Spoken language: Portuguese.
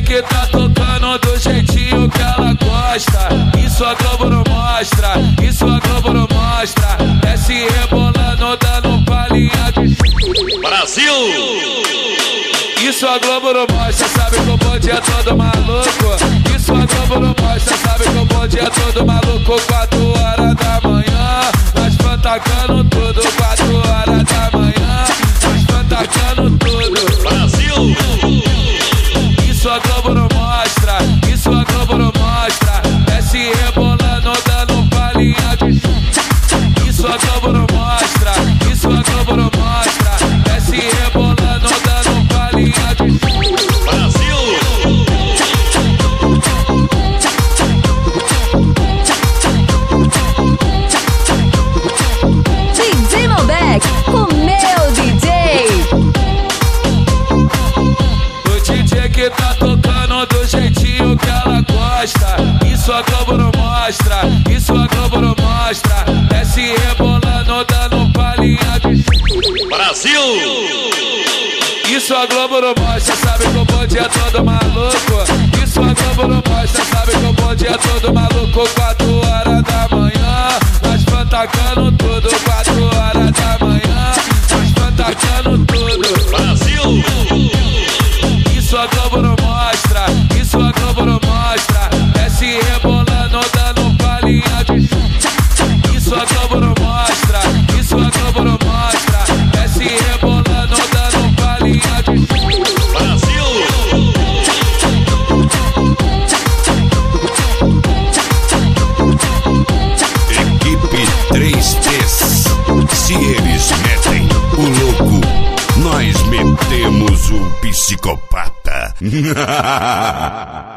que tá tocando do jeitinho que ela gosta. Isso a Globo não mostra, isso a Globo não mostra. Desce rebolando, dando palhinha de Brasil! Isso a Globo não mostra, sabe que o bonde é todo maluco. Isso a Globo não mostra, sabe que o bonde é todo maluco. 4 horas da manhã, nós pantacando tudo. 4 horas da manhã, nós pantacando tudo. Brasil! Isso a Globo não mostra, isso a Globo não mostra. Desce rebolando, dando palhinha de isso a Globo não mostra, isso a Globo não mostra. Desce rebolando, dando palhinha de Brasil! DJ Malbec, o meu DJ. O DJ que tá tocando do jeitinho que ela gosta. Isso a Globo não mostra, isso a Globo não mostra. Desce rebolando, dando palhinha de Brasil! isso a Globo não mostra, sabe que o bonde é todo maluco. Isso a Globo não mostra, sabe que o bonde é todo maluco. 4 horas da manhã, nós pantacando tudo. 4 horas da manhã, nós pantacando tudo. Brasil! Isso a Globo não mostra, isso a Globo não mostra. Desce rebolando, dando palhinha de isso a Globo não mostra, isso a Globo não mostra. Desce rebolando, dando palhinha de Brasil! Equipe 3Ts. Se eles metem o louco, nós metemos o psicopata.